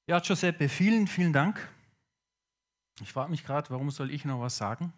Ja, Giuseppe, vielen, vielen Dank. Ich frage mich gerade, warum soll ich noch was sagen?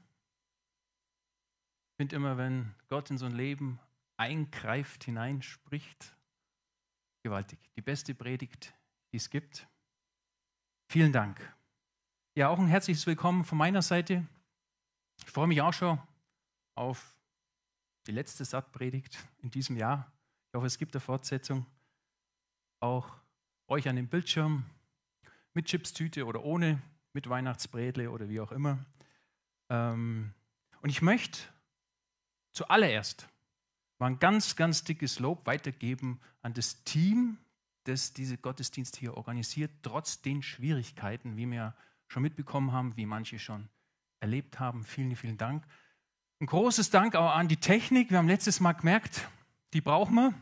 Ich finde immer, wenn Gott in so ein Leben eingreift, hineinspricht, gewaltig. Die beste Predigt, die es gibt. Vielen Dank. Ja, auch ein herzliches Willkommen von meiner Seite. Ich freue mich auch schon auf die letzte Sattpredigt in diesem Jahr. Ich hoffe, es gibt eine Fortsetzung. Auch euch an dem Bildschirm, mit Chipstüte oder ohne, mit Weihnachtsbrätle oder wie auch immer. Und ich möchte zuallererst mal ein ganz, ganz dickes Lob weitergeben an das Team, das diese Gottesdienst hier organisiert, trotz den Schwierigkeiten, wie wir schon mitbekommen haben, wie manche schon erlebt haben. Vielen, vielen Dank. Ein großes Dank auch an die Technik. Wir haben letztes Mal gemerkt, die brauchen wir.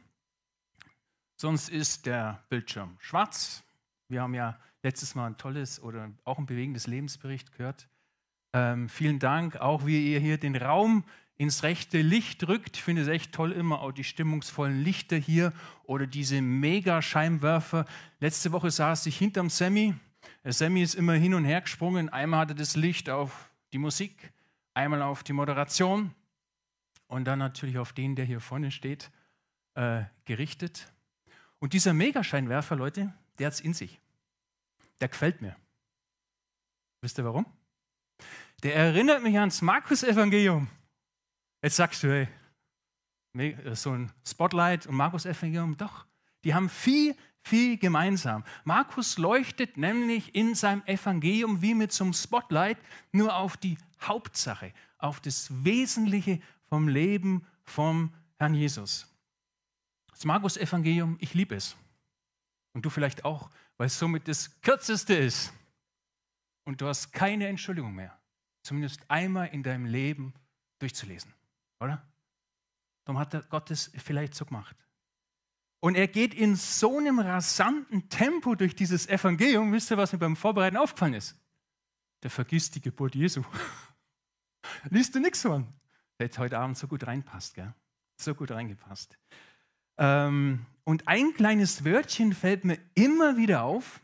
Sonst ist der Bildschirm schwarz. Wir haben ja letztes Mal ein tolles oder auch ein bewegendes Lebensbericht gehört. Vielen Dank, auch wie ihr hier den Raum ins rechte Licht rückt. Ich finde es echt toll, immer auch die stimmungsvollen Lichter hier oder diese Mega-Scheinwerfer. Letzte Woche saß ich hinterm Sammy. Der Sammy ist immer hin und her gesprungen. Einmal hatte das Licht auf die Musik, einmal auf die Moderation und dann natürlich auf den, der hier vorne steht, gerichtet. Und dieser Megascheinwerfer, Leute, der hat es in sich. Der gefällt mir. Wisst ihr warum? Der erinnert mich ans Markus-Evangelium. Jetzt sagst du, hey, so ein Spotlight und Markus-Evangelium, doch, die haben viel, viel gemeinsam. Markus leuchtet nämlich in seinem Evangelium wie mit so einem Spotlight nur auf die Hauptsache, auf das Wesentliche vom Leben vom Herrn Jesus. Das Markus-Evangelium, ich liebe es. Und du vielleicht auch, weil es somit das Kürzeste ist. Und du hast keine Entschuldigung mehr, zumindest einmal in deinem Leben durchzulesen, oder? Darum hat Gott es vielleicht so gemacht. Und er geht in so einem rasanten Tempo durch dieses Evangelium. Wisst ihr, was mir beim Vorbereiten aufgefallen ist? Der vergisst die Geburt Jesu. Liest du nichts von? Der hat heute Abend so gut reinpasst, gell? So gut reingepasst. Und ein kleines Wörtchen fällt mir immer wieder auf,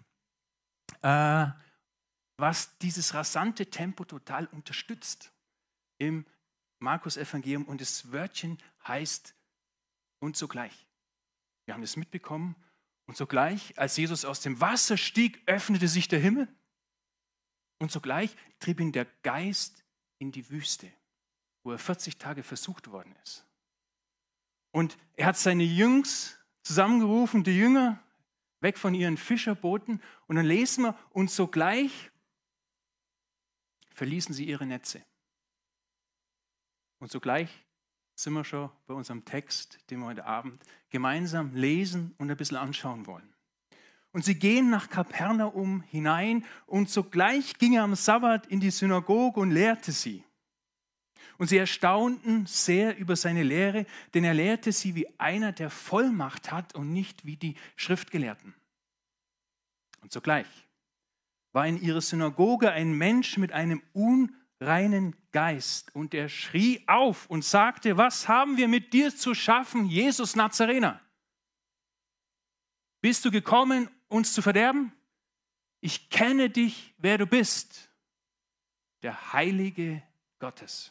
was dieses rasante Tempo total unterstützt im Markus-Evangelium. Und das Wörtchen heißt und sogleich. Wir haben das mitbekommen. Und sogleich, als Jesus aus dem Wasser stieg, öffnete sich der Himmel. Und sogleich trieb ihn der Geist in die Wüste, wo er 40 Tage versucht worden ist. Und er hat seine Jungs zusammengerufen, die Jünger, weg von ihren Fischerbooten. Und dann lesen wir, und sogleich verließen sie ihre Netze. Und sogleich sind wir schon bei unserem Text, den wir heute Abend gemeinsam lesen und ein bisschen anschauen wollen. Und sie gehen nach Kapernaum hinein und sogleich ging er am Sabbat in die Synagoge und lehrte sie. Und sie erstaunten sehr über seine Lehre, denn er lehrte sie wie einer, der Vollmacht hat und nicht wie die Schriftgelehrten. Und sogleich war in ihrer Synagoge ein Mensch mit einem unreinen Geist und er schrie auf und sagte, was haben wir mit dir zu schaffen, Jesus Nazarener? Bist du gekommen, uns zu verderben? Ich kenne dich, wer du bist, der Heilige Gottes.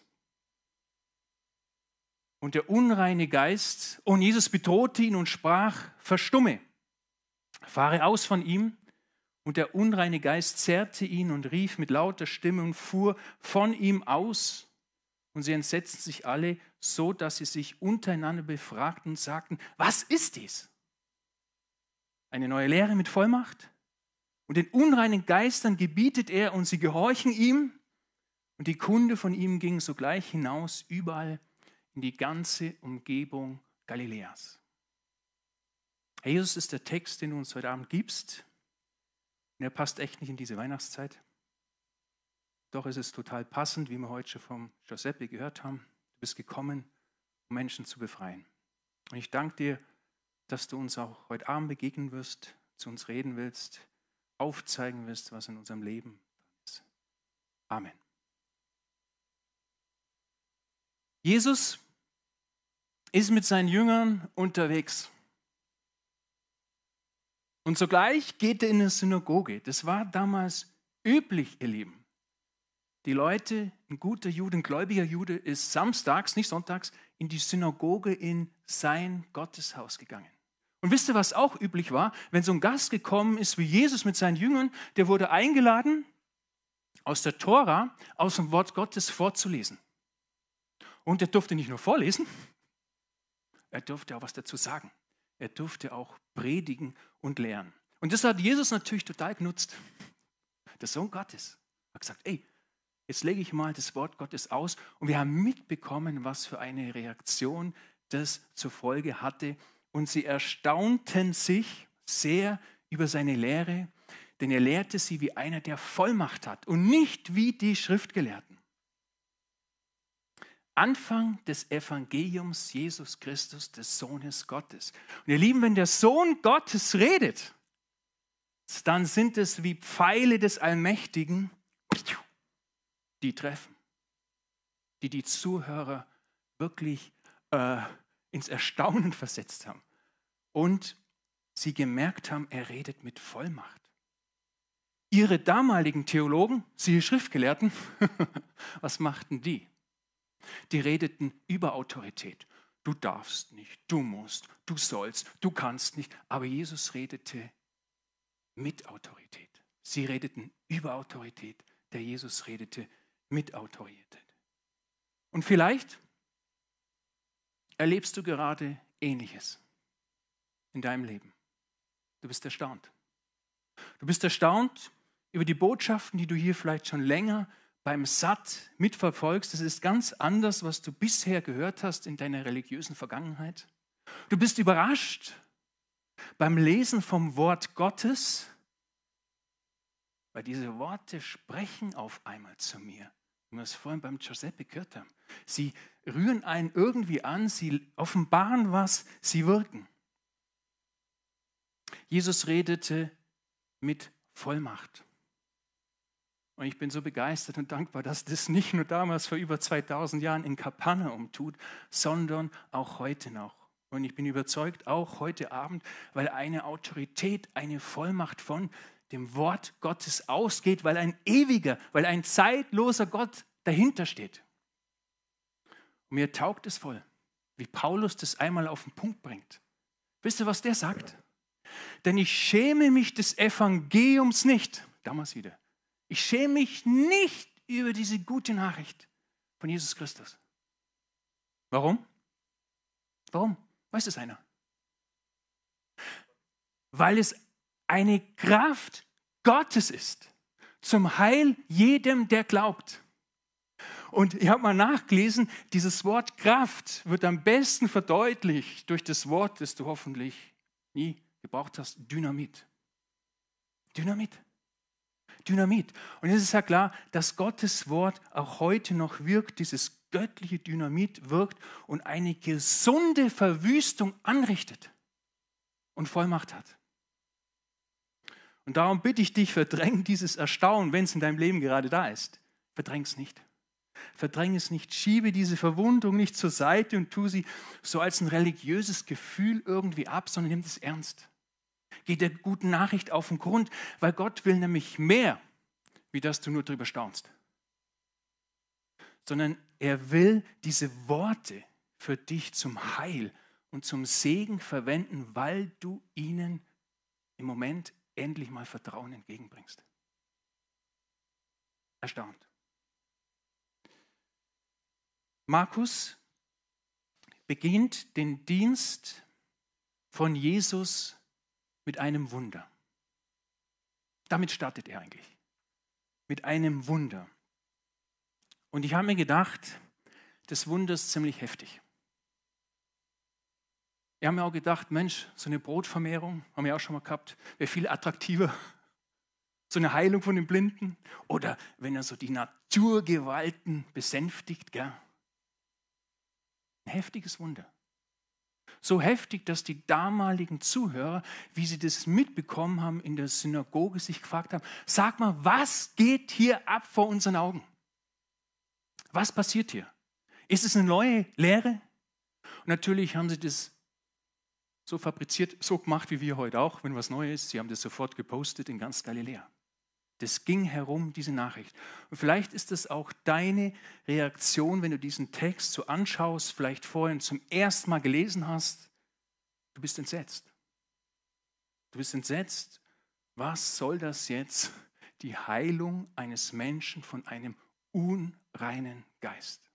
Und der unreine Geist, und Jesus bedrohte ihn und sprach, verstumme, fahre aus von ihm. Und der unreine Geist zerrte ihn und rief mit lauter Stimme und fuhr von ihm aus. Und sie entsetzten sich alle, so dass sie sich untereinander befragten und sagten, was ist dies? Eine neue Lehre mit Vollmacht? Und den unreinen Geistern gebietet er und sie gehorchen ihm. Und die Kunde von ihm ging sogleich hinaus überall in die ganze Umgebung Galiläas. Herr Jesus ist der Text, den du uns heute Abend gibst. Und er passt echt nicht in diese Weihnachtszeit. Doch es ist total passend, wie wir heute schon vom Giuseppe gehört haben. Du bist gekommen, um Menschen zu befreien. Und ich danke dir, dass du uns auch heute Abend begegnen wirst, zu uns reden willst, aufzeigen wirst, was in unserem Leben ist. Amen. Jesus ist mit seinen Jüngern unterwegs. Und sogleich geht er in eine Synagoge. Das war damals üblich, ihr Lieben. Die Leute, ein guter Jude, ein gläubiger Jude, ist samstags, nicht sonntags, in die Synagoge in sein Gotteshaus gegangen. Und wisst ihr, was auch üblich war? Wenn so ein Gast gekommen ist wie Jesus mit seinen Jüngern, der wurde eingeladen, aus der Tora, aus dem Wort Gottes vorzulesen. Und er durfte nicht nur vorlesen, er durfte auch was dazu sagen. Er durfte auch predigen und lehren. Und das hat Jesus natürlich total genutzt. Der Sohn Gottes hat gesagt, ey, jetzt lege ich mal das Wort Gottes aus. Und wir haben mitbekommen, was für eine Reaktion das zur Folge hatte. Und sie erstaunten sich sehr über seine Lehre, denn er lehrte sie wie einer, der Vollmacht hat und nicht wie die Schriftgelehrten. Anfang des Evangeliums Jesus Christus, des Sohnes Gottes. Und ihr Lieben, wenn der Sohn Gottes redet, dann sind es wie Pfeile des Allmächtigen, die treffen, die Zuhörer wirklich ins Erstaunen versetzt haben und sie gemerkt haben, er redet mit Vollmacht. Ihre damaligen Theologen, siehe Schriftgelehrten, was machten die? Die redeten über Autorität. Du darfst nicht, du musst, du sollst, du kannst nicht. Aber Jesus redete mit Autorität. Sie redeten über Autorität. Der Jesus redete mit Autorität. Und vielleicht erlebst du gerade Ähnliches in deinem Leben. Du bist erstaunt. Du bist erstaunt über die Botschaften, die du hier vielleicht schon länger beim Satt mitverfolgst. Das ist ganz anders, was du bisher gehört hast in deiner religiösen Vergangenheit. Du bist überrascht beim Lesen vom Wort Gottes, weil diese Worte sprechen auf einmal zu mir. Wie wir es vorhin beim Giuseppe gehört haben. Sie rühren einen irgendwie an, sie offenbaren was, sie wirken. Jesus redete mit Vollmacht. Und ich bin so begeistert und dankbar, dass das nicht nur damals vor über 2000 Jahren in Kapernaum tut, sondern auch heute noch. Und ich bin überzeugt, auch heute Abend, weil eine Autorität, eine Vollmacht von dem Wort Gottes ausgeht, weil ein ewiger, weil ein zeitloser Gott dahinter steht. Und mir taugt es voll, wie Paulus das einmal auf den Punkt bringt. Wisst ihr, was der sagt? Denn ich schäme mich des Evangeliums nicht, damals wieder. Ich schäme mich nicht über diese gute Nachricht von Jesus Christus. Warum? Warum? Weiß es einer? Weil es eine Kraft Gottes ist, zum Heil jedem, der glaubt. Und ich habe mal nachgelesen, dieses Wort Kraft wird am besten verdeutlicht durch das Wort, das du hoffentlich nie gebraucht hast, Dynamit. Dynamit. Dynamit. Und es ist ja klar, dass Gottes Wort auch heute noch wirkt, dieses göttliche Dynamit wirkt und eine gesunde Verwüstung anrichtet und Vollmacht hat. Und darum bitte ich dich, verdräng dieses Erstaunen, wenn es in deinem Leben gerade da ist. Verdräng es nicht. Verdräng es nicht. Schiebe diese Verwundung nicht zur Seite und tu sie so als ein religiöses Gefühl irgendwie ab, sondern nimm es ernst. Geh der guten Nachricht auf den Grund, weil Gott will nämlich mehr, wie dass du nur drüber staunst. Sondern er will diese Worte für dich zum Heil und zum Segen verwenden, weil du ihnen im Moment endlich mal Vertrauen entgegenbringst. Erstaunt. Markus beginnt den Dienst von Jesus mit einem Wunder. Damit startet er eigentlich. Mit einem Wunder. Und ich habe mir gedacht, das Wunder ist ziemlich heftig. Wir haben ja auch gedacht, Mensch, so eine Brotvermehrung, haben wir auch schon mal gehabt, wäre viel attraktiver. So eine Heilung von den Blinden. Oder wenn er so die Naturgewalten besänftigt. Gell? Ein heftiges Wunder. So heftig, dass die damaligen Zuhörer, wie sie das mitbekommen haben, in der Synagoge sich gefragt haben, sag mal, was geht hier ab vor unseren Augen? Was passiert hier? Ist es eine neue Lehre? Und natürlich haben sie das so fabriziert, so gemacht wie wir heute auch, wenn was Neues ist. Sie haben das sofort gepostet in ganz Galiläa. Das ging herum, diese Nachricht. Und vielleicht ist das auch deine Reaktion, wenn du diesen Text so anschaust, vielleicht vorhin zum ersten Mal gelesen hast. Du bist entsetzt. Du bist entsetzt. Was soll das jetzt? Die Heilung eines Menschen von einem unreinen Geist.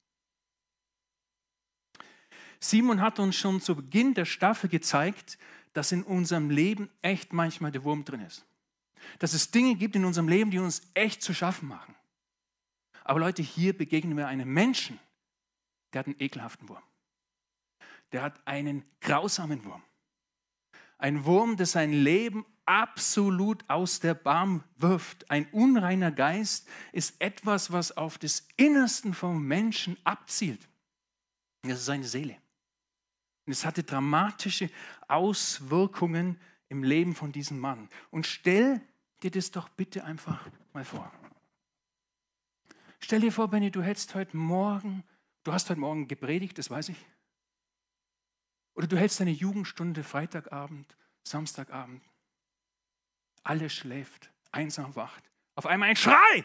Simon hat uns schon zu Beginn der Staffel gezeigt, dass in unserem Leben echt manchmal der Wurm drin ist. Dass es Dinge gibt in unserem Leben, die uns echt zu schaffen machen. Aber Leute, hier begegnen wir einem Menschen, der hat einen ekelhaften Wurm. Der hat einen grausamen Wurm. Ein Wurm, der sein Leben absolut aus der Bahn wirft. Ein unreiner Geist ist etwas, was auf das Innersten vom Menschen abzielt. Das ist seine Seele. Und es hatte dramatische Auswirkungen im Leben von diesem Mann. Und stell dir das doch bitte einfach mal vor. Stell dir vor, Benny, du hast heute Morgen gepredigt, das weiß ich. Oder du hältst deine Jugendstunde Freitagabend, Samstagabend. Alles schläft, einsam wacht. Auf einmal ein Schrei!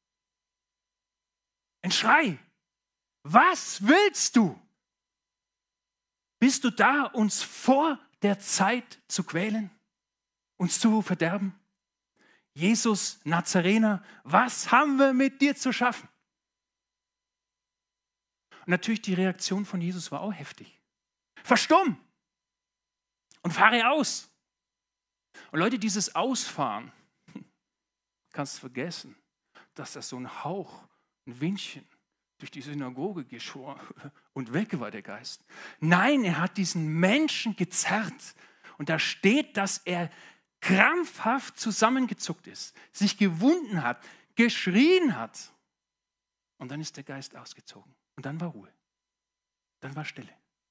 Ein Schrei! Was willst du? Bist du da, uns vor der Zeit zu quälen? Uns zu verderben? Jesus, Nazarener, was haben wir mit dir zu schaffen? Und natürlich die Reaktion von Jesus war auch heftig. Verstumm und fahre aus. Und Leute, dieses Ausfahren, kannst du vergessen, dass das so ein Hauch, ein Windchen durch die Synagoge geschwor und weg war der Geist. Nein, er hat diesen Menschen gezerrt. Und da steht, dass er krampfhaft zusammengezuckt ist, sich gewunden hat, geschrien hat. Und dann ist der Geist ausgezogen. Und dann war Ruhe. Dann war Stille.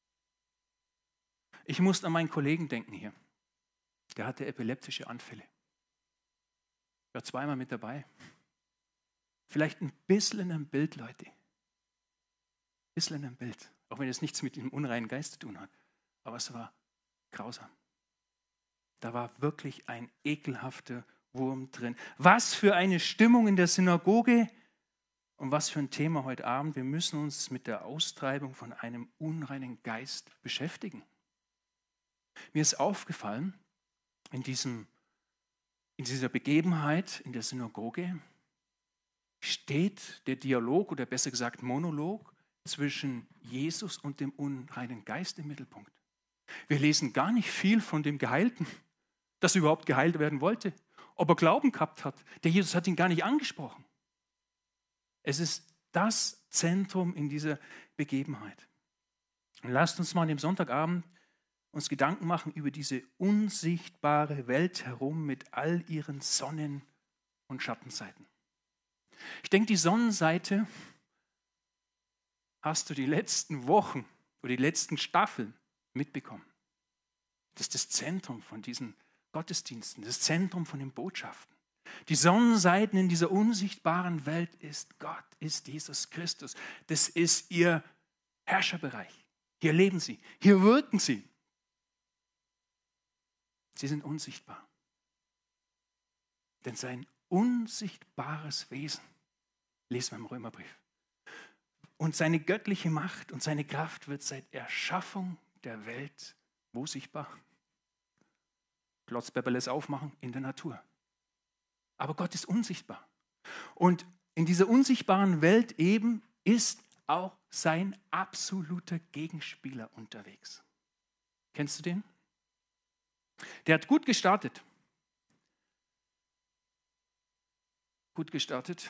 Ich musste an meinen Kollegen denken hier. Der hatte epileptische Anfälle. Ich war zweimal mit dabei. Vielleicht ein bisschen ein Bild, Leute. Ein bisschen ein Bild. Auch wenn es nichts mit dem unreinen Geist zu tun hat. Aber es war grausam. Da war wirklich ein ekelhafter Wurm drin. Was für eine Stimmung in der Synagoge und was für ein Thema heute Abend. Wir müssen uns mit der Austreibung von einem unreinen Geist beschäftigen. Mir ist aufgefallen, in dieser Begebenheit in der Synagoge steht der Dialog oder besser gesagt Monolog zwischen Jesus und dem unreinen Geist im Mittelpunkt. Wir lesen gar nicht viel von dem Geheilten, dass er überhaupt geheilt werden wollte, ob er Glauben gehabt hat. Der Jesus hat ihn gar nicht angesprochen. Es ist das Zentrum in dieser Begebenheit. Und lasst uns mal an dem Sonntagabend uns Gedanken machen über diese unsichtbare Welt herum mit all ihren Sonnen- und Schattenseiten. Ich denke, die Sonnenseite hast du die letzten Wochen oder die letzten Staffeln mitbekommen. Das ist das Zentrum von diesen Gottesdiensten, das Zentrum von den Botschaften. Die Sonnenseiten in dieser unsichtbaren Welt ist Gott, ist Jesus Christus. Das ist ihr Herrscherbereich. Hier leben sie, hier wirken sie. Sie sind unsichtbar. Denn sein unsichtbares Wesen, lesen wir im Römerbrief, und seine göttliche Macht und seine Kraft wird seit Erschaffung der Welt wo sichtbar? Klotzpepperles aufmachen in der Natur. Aber Gott ist unsichtbar. Und in dieser unsichtbaren Welt eben ist auch sein absoluter Gegenspieler unterwegs. Kennst du den? Der hat gut gestartet. Gut gestartet.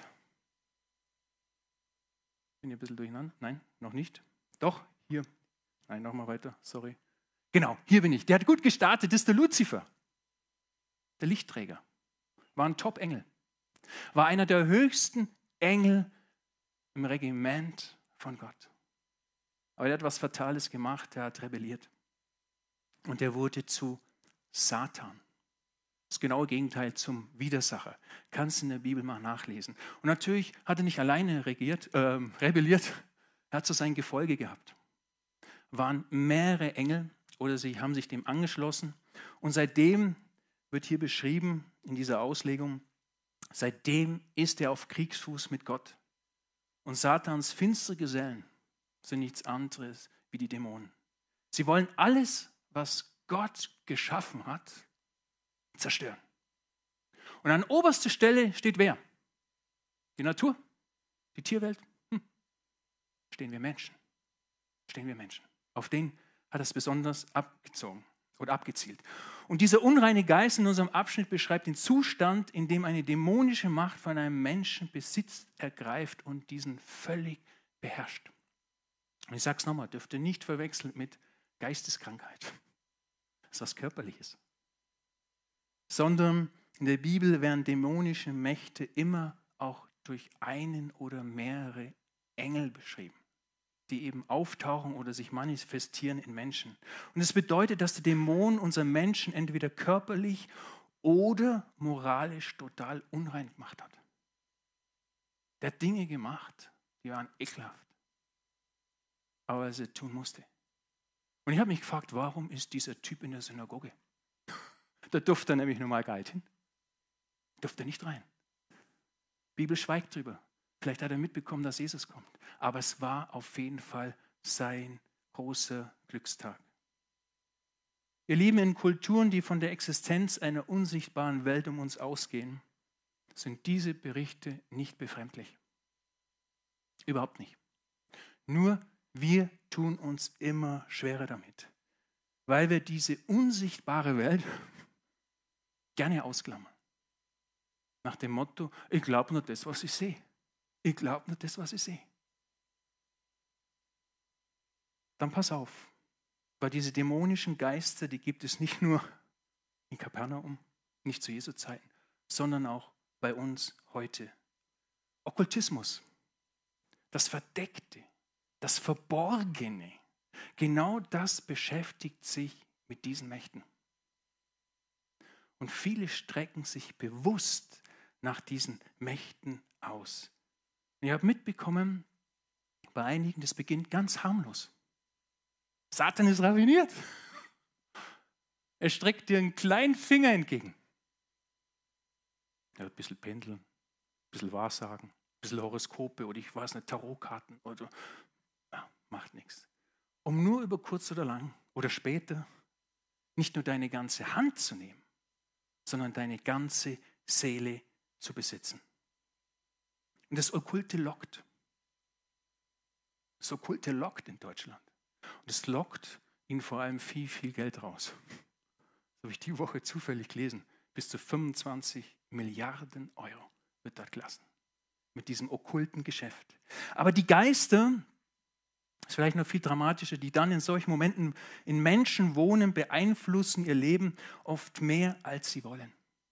Bin ich ein bisschen durcheinander? Nein, noch nicht. Doch, hier. Nein, nochmal weiter, sorry. Genau, hier bin ich. Der hat gut gestartet, das ist der Luzifer. Der Lichtträger. War ein Top-Engel. War einer der höchsten Engel im Regiment von Gott. Aber er hat was Fatales gemacht, er hat rebelliert. Und er wurde zu Satan. Das genaue Gegenteil zum Widersacher. Kannst du in der Bibel mal nachlesen. Und natürlich hat er nicht alleine rebelliert, er hat so sein Gefolge gehabt. Waren mehrere Engel oder sie haben sich dem angeschlossen. Und seitdem wird hier beschrieben in dieser Auslegung, seitdem ist er auf Kriegsfuß mit Gott. Und Satans finstere Gesellen sind nichts anderes wie die Dämonen. Sie wollen alles, was Gott geschaffen hat, zerstören. Und an oberster Stelle steht wer? Die Natur, die Tierwelt. Stehen wir Menschen. Stehen wir Menschen. Auf den hat es besonders abgezogen oder abgezielt. Und dieser unreine Geist in unserem Abschnitt beschreibt den Zustand, in dem eine dämonische Macht von einem Menschen Besitz ergreift und diesen völlig beherrscht. Und ich sage es nochmal, dürft ihr nicht verwechseln mit Geisteskrankheit. Das ist was Körperliches. Sondern in der Bibel werden dämonische Mächte immer auch durch einen oder mehrere Engel beschrieben, die eben auftauchen oder sich manifestieren in Menschen. Und es bedeutet, dass der Dämon unseren Menschen entweder körperlich oder moralisch total unrein gemacht hat. Der hat Dinge gemacht, die waren ekelhaft, aber er sie tun musste. Und ich habe mich gefragt, warum ist dieser Typ in der Synagoge? Da durfte er nämlich normal gar nicht hin. Durfte er nicht rein. Die Bibel schweigt drüber. Vielleicht hat er mitbekommen, dass Jesus kommt. Aber es war auf jeden Fall sein großer Glückstag. Ihr Lieben, in Kulturen, die von der Existenz einer unsichtbaren Welt um uns ausgehen, sind diese Berichte nicht befremdlich. Überhaupt nicht. Nur wir tun uns immer schwerer damit, weil wir diese unsichtbare Welt gerne ausklammern. Nach dem Motto, ich glaube nur das, was ich sehe. Ich glaube nur das, was ich sehe. Dann pass auf, weil diese dämonischen Geister, die gibt es nicht nur in Kapernaum, nicht zu Jesu Zeiten, sondern auch bei uns heute. Okkultismus, das Verdeckte, das Verborgene, genau das beschäftigt sich mit diesen Mächten. Und viele strecken sich bewusst nach diesen Mächten aus. Und ihr habt mitbekommen, bei einigen, das beginnt ganz harmlos. Satan ist raffiniert. Er streckt dir einen kleinen Finger entgegen. Ja, ein bisschen pendeln, ein bisschen Wahrsagen, ein bisschen Horoskope oder ich weiß nicht, Tarotkarten oder ja, macht nichts. Um nur über kurz oder lang oder später nicht nur deine ganze Hand zu nehmen, sondern deine ganze Seele zu besitzen. Und das Okkulte lockt. Das Okkulte lockt in Deutschland. Und es lockt ihnen vor allem viel, viel Geld raus. Das habe ich die Woche zufällig gelesen. Bis zu 25 Milliarden Euro wird dort gelassen. Mit diesem okkulten Geschäft. Aber die Geister, das ist vielleicht noch viel dramatischer, die dann in solchen Momenten in Menschen wohnen, beeinflussen ihr Leben oft mehr, als sie wollen.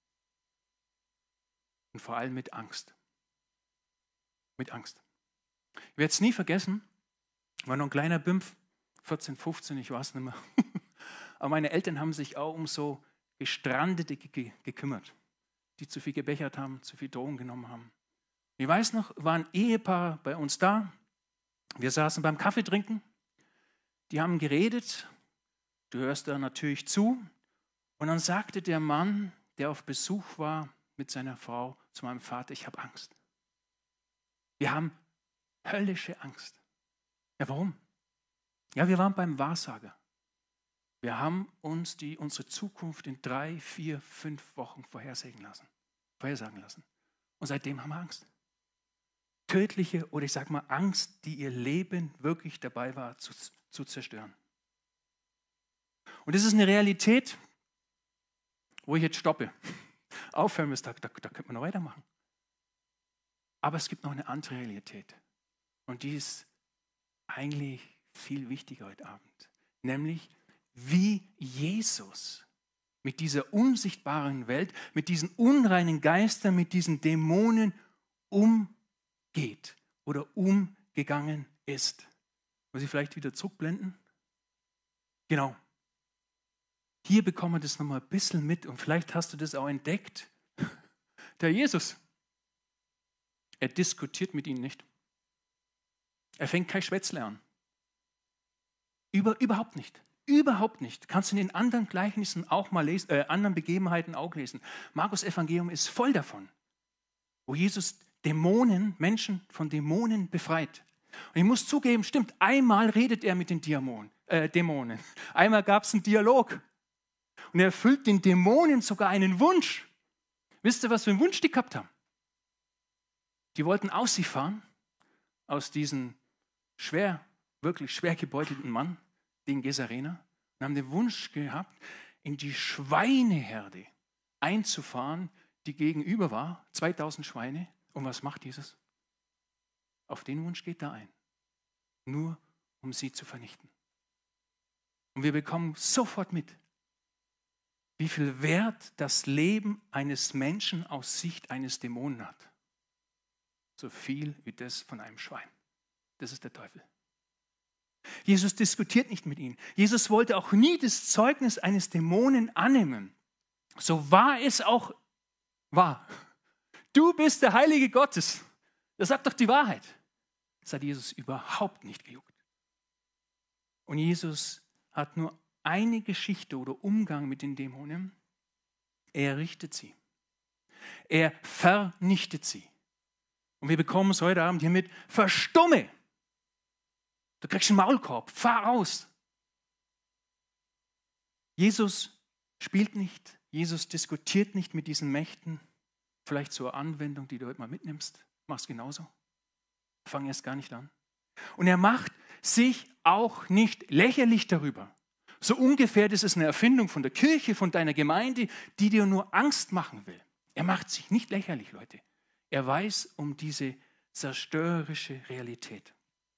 Und vor allem mit Angst. Mit Angst. Ich werde es nie vergessen, war noch ein kleiner Bimpf, 14, 15, ich weiß nicht mehr. Aber meine Eltern haben sich auch um so Gestrandete gekümmert, die zu viel gebechert haben, zu viel Drogen genommen haben. Ich weiß noch, war ein Ehepaar bei uns da. Wir saßen beim Kaffee trinken. Die haben geredet. Du hörst da natürlich zu. Und dann sagte der Mann, der auf Besuch war mit seiner Frau, zu meinem Vater, ich habe Angst. Wir haben höllische Angst. Ja, warum? Ja, wir waren beim Wahrsager. Wir haben uns unsere Zukunft in 3, 4, 5 Wochen vorhersagen lassen. Und seitdem haben wir Angst. Tödliche oder ich sage mal Angst, die ihr Leben wirklich dabei war zu zerstören. Und das ist eine Realität, wo ich jetzt stoppe. Aufhören müsste, da könnte man noch weitermachen. Aber es gibt noch eine andere Realität. Und die ist eigentlich viel wichtiger heute Abend. Nämlich, wie Jesus mit dieser unsichtbaren Welt, mit diesen unreinen Geistern, mit diesen Dämonen umgeht oder umgegangen ist. Muss ich vielleicht wieder zurückblenden? Genau. Hier bekommen wir das nochmal ein bisschen mit und vielleicht hast du das auch entdeckt. Der Jesus, er diskutiert mit ihnen nicht. Er fängt kein Schwätzle an. Überhaupt nicht. Überhaupt nicht. Kannst du in den anderen Gleichnissen auch mal lesen, anderen Begebenheiten auch lesen. Markus Evangelium ist voll davon, wo Jesus Menschen von Dämonen befreit. Und ich muss zugeben, stimmt, einmal redet er mit den Dämonen. Einmal gab es einen Dialog. Und er erfüllt den Dämonen sogar einen Wunsch. Wisst ihr, was für einen Wunsch die gehabt haben? Die wollten aus sie fahren, aus diesem wirklich schwer gebeutelten Mann, den Gesarener, und haben den Wunsch gehabt, in die Schweineherde einzufahren, die gegenüber war, 2000 Schweine. Und was macht Jesus? Auf den Wunsch geht er ein, nur um sie zu vernichten. Und wir bekommen sofort mit, wie viel Wert das Leben eines Menschen aus Sicht eines Dämonen hat. So viel wie das von einem Schwein. Das ist der Teufel. Jesus diskutiert nicht mit ihnen. Jesus wollte auch nie das Zeugnis eines Dämonen annehmen. So wahr es auch war. Du bist der Heilige Gottes. Das sagt doch die Wahrheit. Das hat Jesus überhaupt nicht gejuckt. Und Jesus hat nur eine Geschichte oder Umgang mit den Dämonen. Er richtet sie. Er vernichtet sie. Und wir bekommen es heute Abend hier mit: Verstumme! Du kriegst einen Maulkorb, fahr aus. Jesus spielt nicht, Jesus diskutiert nicht mit diesen Mächten. Vielleicht zur Anwendung, die du heute mal mitnimmst. Mach's genauso. Fang erst gar nicht an. Und er macht sich auch nicht lächerlich darüber. So ungefähr, das ist eine Erfindung von der Kirche, von deiner Gemeinde, die dir nur Angst machen will. Er macht sich nicht lächerlich, Leute. Er weiß um diese zerstörerische Realität.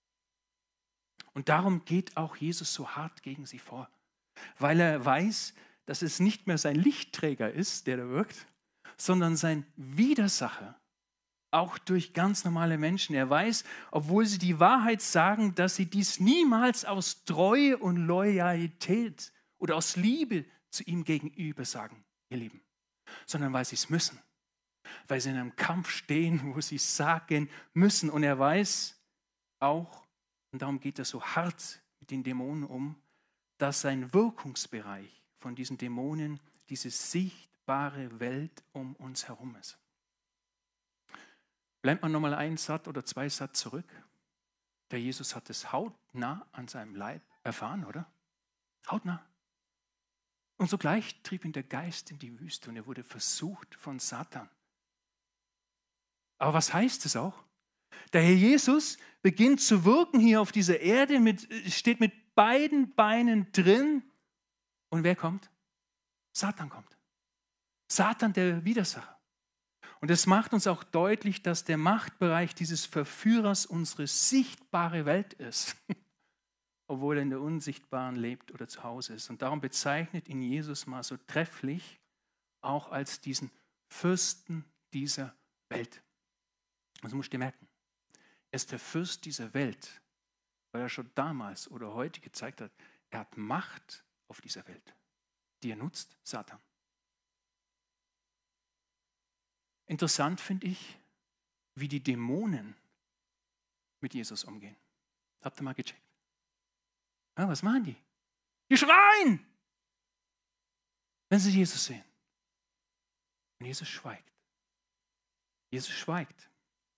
Und darum geht auch Jesus so hart gegen sie vor. Weil er weiß, dass es nicht mehr sein Lichtträger ist, der da wirkt, sondern sein Widersacher, auch durch ganz normale Menschen. Er weiß, obwohl sie die Wahrheit sagen, dass sie dies niemals aus Treue und Loyalität oder aus Liebe zu ihm gegenüber sagen, ihr Lieben, sondern weil sie es müssen. Weil sie in einem Kampf stehen, wo sie es sagen müssen. Und er weiß auch, und darum geht er so hart mit den Dämonen um, dass sein Wirkungsbereich von diesen Dämonen diese sichtbare Welt um uns herum ist. Bleibt man nochmal einen Satz oder zwei Satz zurück. Der Jesus hat es hautnah an seinem Leib erfahren, oder? Hautnah. Und sogleich trieb ihn der Geist in die Wüste und er wurde versucht von Satan. Aber was heißt es auch? Der Herr Jesus beginnt zu wirken hier auf dieser Erde, steht mit beiden Beinen drin. Und wer kommt? Satan kommt. Satan, der Widersacher. Und es macht uns auch deutlich, dass der Machtbereich dieses Verführers unsere sichtbare Welt ist, obwohl er in der unsichtbaren lebt oder zu Hause ist. Und darum bezeichnet ihn Jesus mal so trefflich auch als diesen Fürsten dieser Welt. Das musst du dir merken. Er ist der Fürst dieser Welt, weil er schon damals oder heute gezeigt hat, er hat Macht auf dieser Welt, die er nutzt, Satan. Interessant finde ich, wie die Dämonen mit Jesus umgehen. Habt ihr mal gecheckt? Ja, was machen die? Die schreien, wenn sie Jesus sehen. Und Jesus schweigt. Jesus schweigt.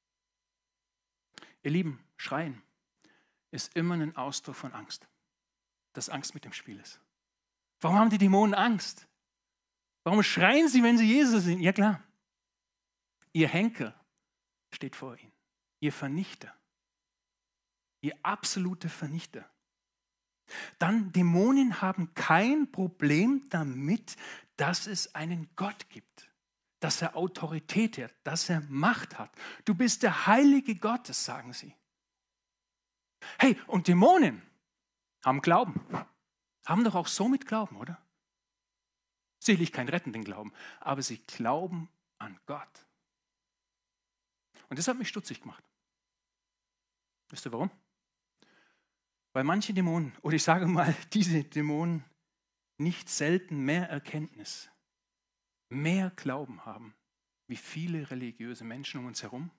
Ihr Lieben, schreien ist immer ein Ausdruck von Angst, dass Angst mit dem Spiel ist. Warum haben die Dämonen Angst? Warum schreien sie, wenn sie Jesus sehen? Ja klar, ihr Henker steht vor ihnen, ihr Vernichter, ihr absoluter Vernichter. Dann, Dämonen haben kein Problem damit, dass es einen Gott gibt, dass er Autorität hat, dass er Macht hat. Du bist der Heilige Gottes, sagen sie. Hey, und Dämonen haben Glauben. Haben doch auch somit Glauben, oder? Sicherlich keinen rettenden Glauben, aber sie glauben an Gott. Und das hat mich stutzig gemacht. Wisst ihr warum? Weil manche Dämonen, oder ich sage mal, diese Dämonen nicht selten mehr Erkenntnis, mehr Glauben haben, wie viele religiöse Menschen um uns herum,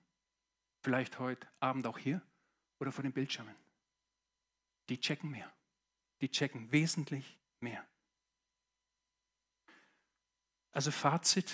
vielleicht heute Abend auch hier oder vor den Bildschirmen. Die checken mehr. die checken wesentlich mehr. Also Fazit: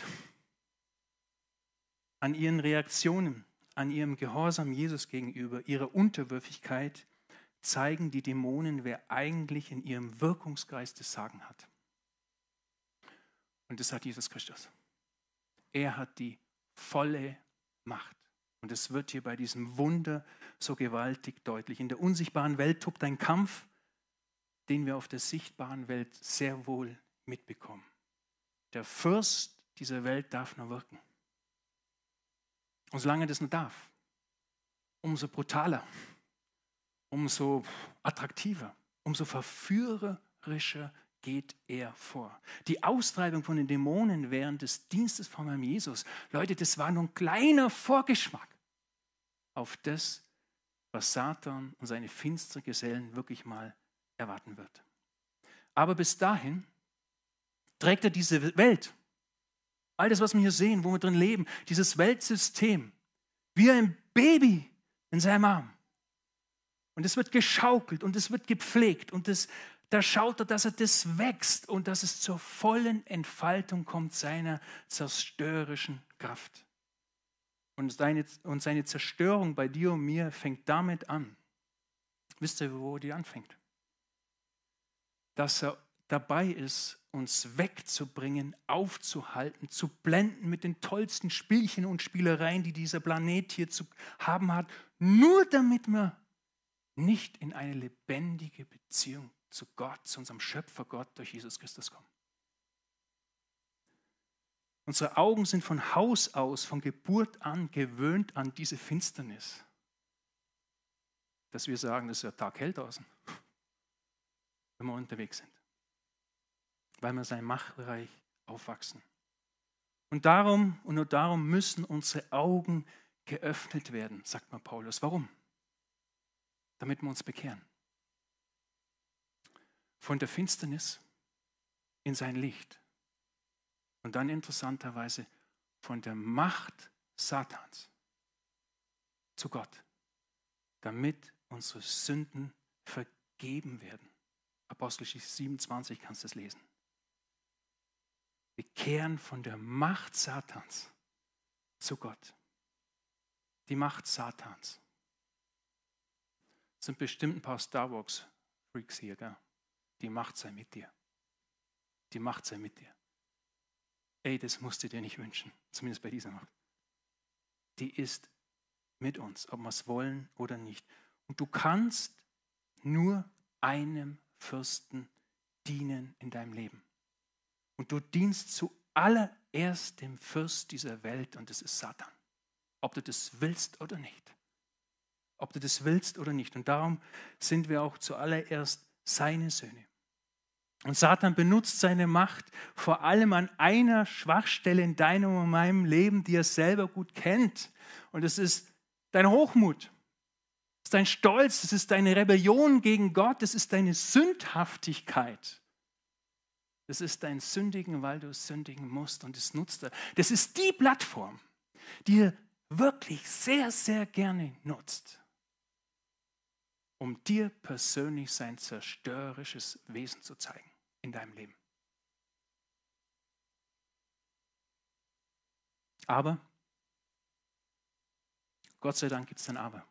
An ihren Reaktionen, an ihrem Gehorsam Jesus gegenüber, ihrer Unterwürfigkeit zeigen die Dämonen, wer eigentlich in ihrem Wirkungsgeist das Sagen hat. Und das hat Jesus Christus. Er hat die volle Macht. Und es wird hier bei diesem Wunder so gewaltig deutlich. In der unsichtbaren Welt tobt ein Kampf, den wir auf der sichtbaren Welt sehr wohl mitbekommen. Der Fürst dieser Welt darf nur wirken. Und solange das nur darf, umso brutaler, umso attraktiver, umso verführerischer geht er vor. Die Austreibung von den Dämonen während des Dienstes von meinem Jesus, Leute, das war nur ein kleiner Vorgeschmack auf das, was Satan und seine finsteren Gesellen wirklich mal erwarten wird. Aber bis dahin trägt er diese Welt, all das, was wir hier sehen, wo wir drin leben, dieses Weltsystem, wie ein Baby in seinem Arm. Und es wird geschaukelt und es wird gepflegt und da schaut er, dass das wächst und dass es zur vollen Entfaltung kommt seiner zerstörerischen Kraft. Und seine Zerstörung bei dir und mir fängt damit an. Wisst ihr, wo die anfängt? Dass er dabei ist, uns wegzubringen, aufzuhalten, zu blenden mit den tollsten Spielchen und Spielereien, die dieser Planet hier zu haben hat, nur damit wir nicht in eine lebendige Beziehung zu Gott, zu unserem Schöpfer Gott durch Jesus Christus kommen. Unsere Augen sind von Haus aus, von Geburt an gewöhnt an diese Finsternis. Dass wir sagen, es ist ja taghell draußen, wenn wir unterwegs sind. Weil wir sein Machtbereich aufwachsen. Und darum und nur darum müssen unsere Augen geöffnet werden, sagt mal Paulus. Warum? Damit wir uns bekehren. Von der Finsternis in sein Licht. Und dann interessanterweise von der Macht Satans zu Gott, damit unsere Sünden vergeben werden. Apostelgeschichte 27 kannst du es lesen. Wir kehren von der Macht Satans zu Gott. Die Macht Satans. Es sind bestimmt ein paar Star Wars Freaks hier, gell? Die Macht sei mit dir. Die Macht sei mit dir. Ey, das musst du dir nicht wünschen, zumindest bei dieser Macht. Die ist mit uns, ob wir es wollen oder nicht. Und du kannst nur einem Fürsten dienen in deinem Leben. Und du dienst zuallererst dem Fürst dieser Welt und das ist Satan. Ob du das willst oder nicht. Ob du das willst oder nicht. Und darum sind wir auch zuallererst seine Söhne. Und Satan benutzt seine Macht vor allem an einer Schwachstelle in deinem und meinem Leben, die er selber gut kennt. Und das ist dein Hochmut. Das ist dein Stolz. Das ist deine Rebellion gegen Gott. Das ist deine Sündhaftigkeit. Das ist dein Sündigen, weil du sündigen musst. Und das nutzt er. Das ist die Plattform, die er wirklich sehr, sehr gerne nutzt, um dir persönlich sein zerstörerisches Wesen zu zeigen in deinem Leben. Aber, Gott sei Dank gibt es ein Aber.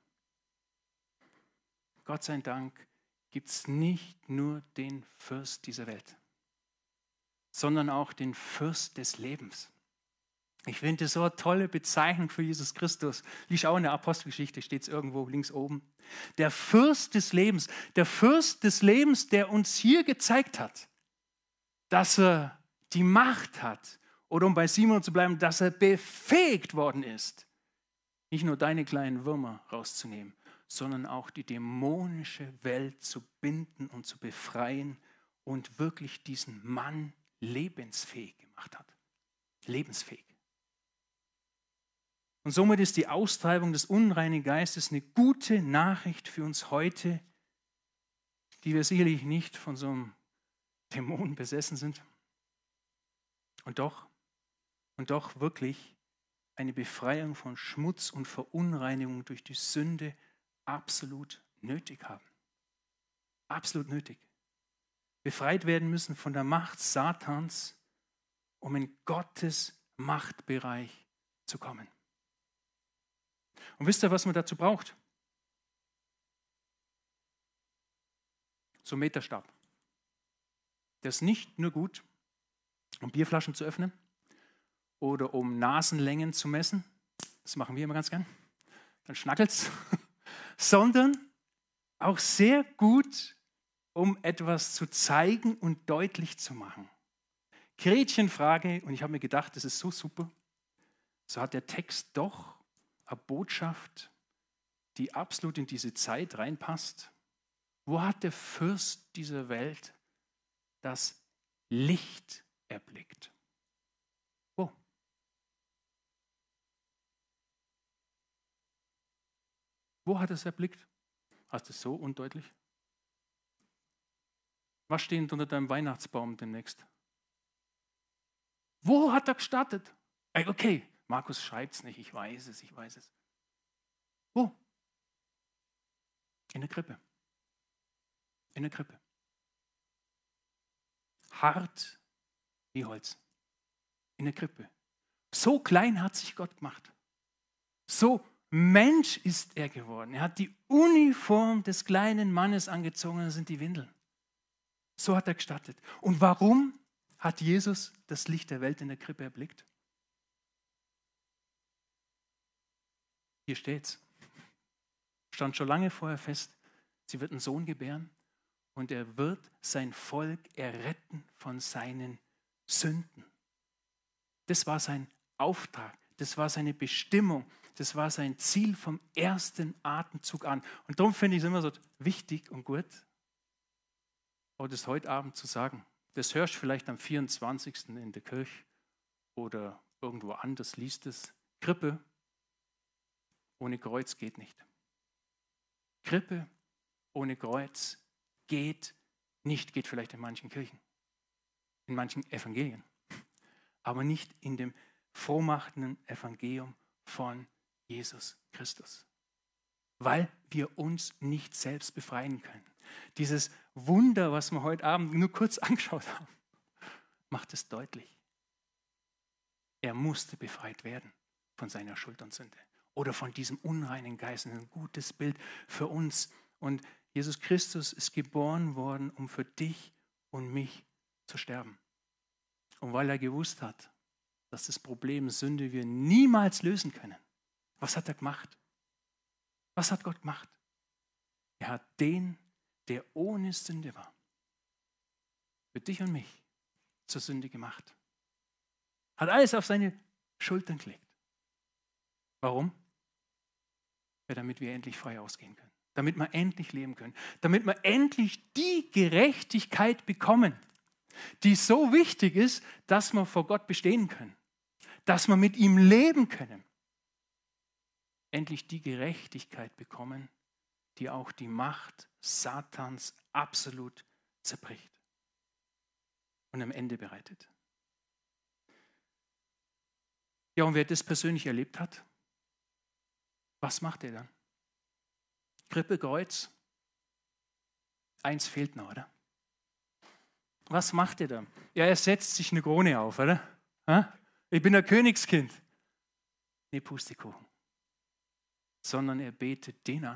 Gott sei Dank gibt es nicht nur den Fürst dieser Welt, sondern auch den Fürst des Lebens. Ich finde das so eine tolle Bezeichnung für Jesus Christus. Lies auch in der Apostelgeschichte, steht es irgendwo links oben. Der Fürst des Lebens, der uns hier gezeigt hat, dass er die Macht hat, oder um bei Simon zu bleiben, dass er befähigt worden ist, nicht nur deine kleinen Würmer rauszunehmen, sondern auch die dämonische Welt zu binden und zu befreien und wirklich diesen Mann lebensfähig gemacht hat. Lebensfähig. Und somit ist die Austreibung des unreinen Geistes eine gute Nachricht für uns heute, die wir sicherlich nicht von so einem Dämon besessen sind. Und doch wirklich eine Befreiung von Schmutz und Verunreinigung durch die Sünde absolut nötig haben. Absolut nötig. befreit werden müssen von der Macht Satans, um in Gottes Machtbereich zu kommen. Und wisst ihr, was man dazu braucht? So ein Meterstab. Der ist nicht nur gut, um Bierflaschen zu öffnen oder um Nasenlängen zu messen. Das machen wir immer ganz gern. Dann schnackelt's. Sondern auch sehr gut, um etwas zu zeigen und deutlich zu machen. Gretchenfrage, und ich habe mir gedacht, das ist so super. So hat der Text doch eine Botschaft, die absolut in diese Zeit reinpasst. Wo hat der Fürst dieser Welt das Licht erblickt? Wo? Wo hat er es erblickt? Hast du es so undeutlich? Was steht unter deinem Weihnachtsbaum demnächst? Wo hat er gestartet? Okay, Markus schreibt es nicht, ich weiß es. Wo? In der Krippe. In der Krippe. Hart wie Holz. In der Krippe. So klein hat sich Gott gemacht. So Mensch ist er geworden. Er hat die Uniform des kleinen Mannes angezogen, das sind die Windeln. So hat er gestartet. Und warum hat Jesus das Licht der Welt in der Krippe erblickt? Hier steht's. Stand schon lange vorher fest, sie wird einen Sohn gebären und er wird sein Volk erretten von seinen Sünden. Das war sein Auftrag, das war seine Bestimmung, das war sein Ziel vom ersten Atemzug an. Und darum finde ich es immer so wichtig und gut, auch das heute Abend zu sagen. Das hörst du vielleicht am 24. in der Kirche oder irgendwo anders, liest es. Krippe ohne Kreuz geht nicht. Krippe ohne Kreuz geht nicht, geht vielleicht in manchen Kirchen, in manchen Evangelien, aber nicht in dem frohmachenden Evangelium von Jesus Christus, weil wir uns nicht selbst befreien können. Dieses Wunder, was wir heute Abend nur kurz angeschaut haben, macht es deutlich. Er musste befreit werden von seiner Schuld und Sünde oder von diesem unreinen Geist. Ein gutes Bild für uns. Und Jesus Christus ist geboren worden, um für dich und mich zu sterben. Und weil er gewusst hat, dass das Problem Sünde wir niemals lösen können. Was hat er gemacht? Was hat Gott gemacht? Er hat den, der ohne Sünde war, für dich und mich zur Sünde gemacht. Hat alles auf seine Schultern gelegt. Warum? Ja, damit wir endlich frei ausgehen können. Damit wir endlich leben können. Damit wir endlich die Gerechtigkeit bekommen, die so wichtig ist, dass wir vor Gott bestehen können. Dass wir mit ihm leben können. Endlich die Gerechtigkeit bekommen, die auch die Macht Satans absolut zerbricht und am Ende bereitet. Ja, und wer das persönlich erlebt hat, was macht er dann? Krippe, Kreuz, eins fehlt noch, oder? Was macht er dann? Ja, er setzt sich eine Krone auf, oder? Ich bin ein Königskind. Nee, Pustekuchen. Sondern er betet den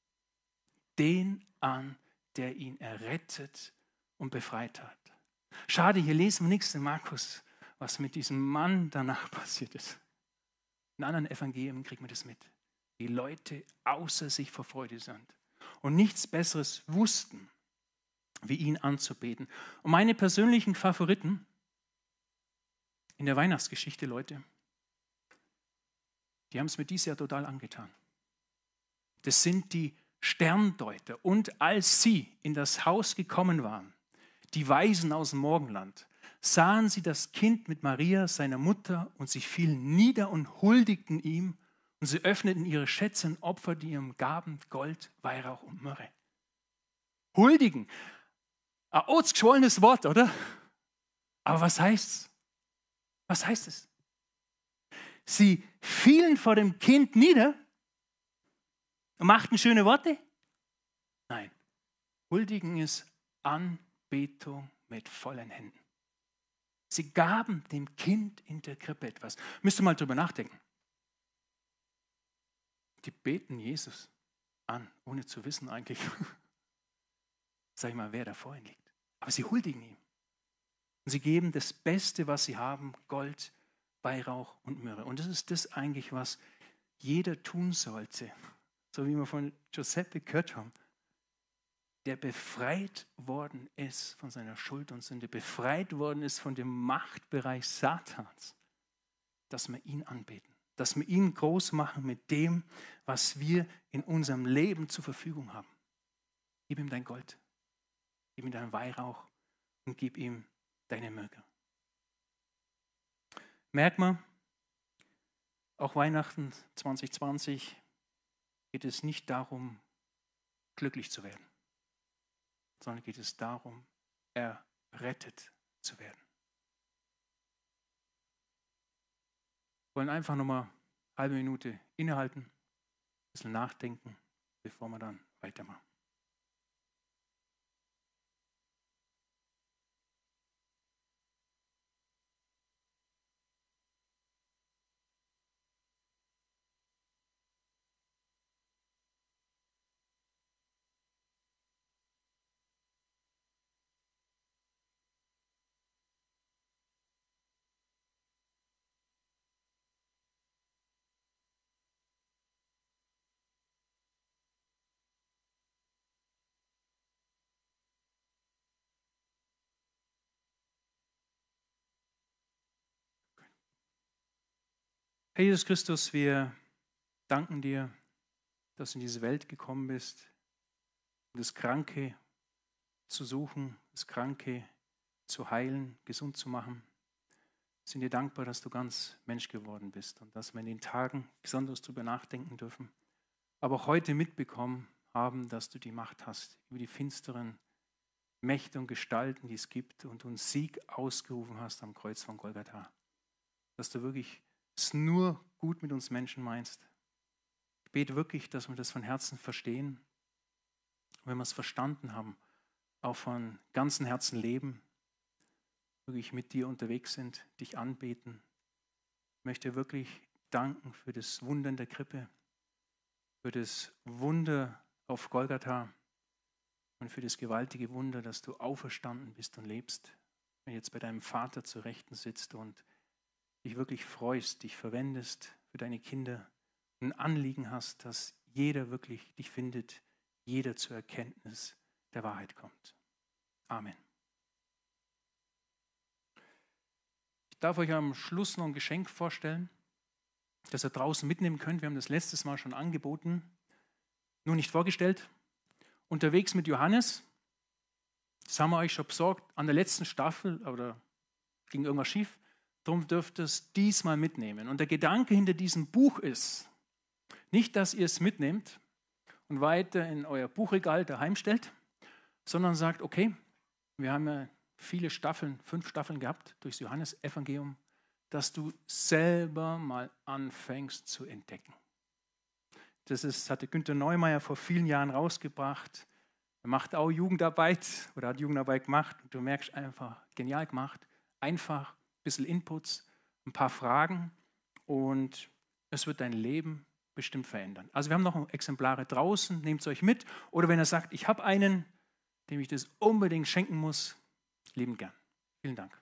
an, der ihn errettet und befreit hat. Schade, hier lesen wir nichts in Markus, was mit diesem Mann danach passiert ist. In anderen Evangelien kriegen wir das mit. Die Leute außer sich vor Freude sind und nichts Besseres wussten, wie ihn anzubeten. Und meine persönlichen Favoriten in der Weihnachtsgeschichte, Leute, die haben es mir dieses Jahr total angetan. Das sind die Sterndeuter. Und als sie in das Haus gekommen waren, die Weisen aus dem Morgenland, sahen sie das Kind mit Maria, seiner Mutter, und sie fielen nieder und huldigten ihm. Und sie öffneten ihre Schätze und opferten ihm Gaben, Gold, Weihrauch und Myrrhe. Huldigen. Ein ausgeschwollenes Wort, oder? Aber was heißt's? Was heißt es? Sie fielen vor dem Kind nieder und machten schöne Worte? Nein. Huldigen ist Anbetung mit vollen Händen. Sie gaben dem Kind in der Krippe etwas. Müsst ihr mal drüber nachdenken. Die beten Jesus an, ohne zu wissen eigentlich, sag ich mal, wer da vor ihnen liegt. Aber sie huldigen ihm. Und sie geben das Beste, was sie haben, Gold, Weihrauch und Myrrhe. Und das ist das eigentlich, was jeder tun sollte. So wie wir von Giuseppe gehört haben. Der befreit worden ist von seiner Schuld und Sünde, befreit worden ist von dem Machtbereich Satans, dass wir ihn anbeten, dass wir ihn groß machen mit dem, was wir in unserem Leben zur Verfügung haben. Gib ihm dein Gold, gib ihm deinen Weihrauch und gib ihm deine Myrrhe. Merkt man, auch Weihnachten 2020 geht es nicht darum, glücklich zu werden, sondern geht es darum, errettet zu werden. Wir wollen einfach nochmal eine halbe Minute innehalten, ein bisschen nachdenken, bevor wir dann weitermachen. Herr Jesus Christus, wir danken dir, dass du in diese Welt gekommen bist, um das Kranke zu suchen, das Kranke zu heilen, gesund zu machen. Wir sind dir dankbar, dass du ganz Mensch geworden bist und dass wir in den Tagen besonders darüber nachdenken dürfen, aber auch heute mitbekommen haben, dass du die Macht hast über die finsteren Mächte und Gestalten, die es gibt und uns Sieg ausgerufen hast am Kreuz von Golgatha. Dass du wirklich es nur gut mit uns Menschen meinst. Ich bete wirklich, dass wir das von Herzen verstehen. Und wenn wir es verstanden haben, auch von ganzem Herzen leben, wirklich mit dir unterwegs sind, dich anbeten. Ich möchte wirklich danken für das Wunder in der Krippe, für das Wunder auf Golgatha und für das gewaltige Wunder, dass du auferstanden bist und lebst, wenn du jetzt bei deinem Vater zur Rechten sitzt und dich wirklich freust, dich verwendest für deine Kinder und ein Anliegen hast, dass jeder wirklich dich findet, jeder zur Erkenntnis der Wahrheit kommt. Amen. Ich darf euch am Schluss noch ein Geschenk vorstellen, das ihr draußen mitnehmen könnt. Wir haben das letztes Mal schon angeboten, nur nicht vorgestellt. Unterwegs mit Johannes, das haben wir euch schon besorgt, an der letzten Staffel, oder ging irgendwas schief. Darum dürft ihr es diesmal mitnehmen. Und der Gedanke hinter diesem Buch ist, nicht, dass ihr es mitnehmt und weiter in euer Buchregal daheim stellt, sondern sagt, okay, wir haben ja viele Staffeln, 5 Staffeln gehabt durchs Johannesevangelium, dass du selber mal anfängst zu entdecken. Das hatte Günther Neumeier vor vielen Jahren rausgebracht. Er macht auch Jugendarbeit oder hat Jugendarbeit gemacht und du merkst einfach, genial gemacht, einfach. Ein bisschen Inputs, ein paar Fragen und es wird dein Leben bestimmt verändern. Also wir haben noch Exemplare draußen, nehmt es euch mit. Oder wenn ihr sagt, ich habe einen, dem ich das unbedingt schenken muss, liebend gern. Vielen Dank.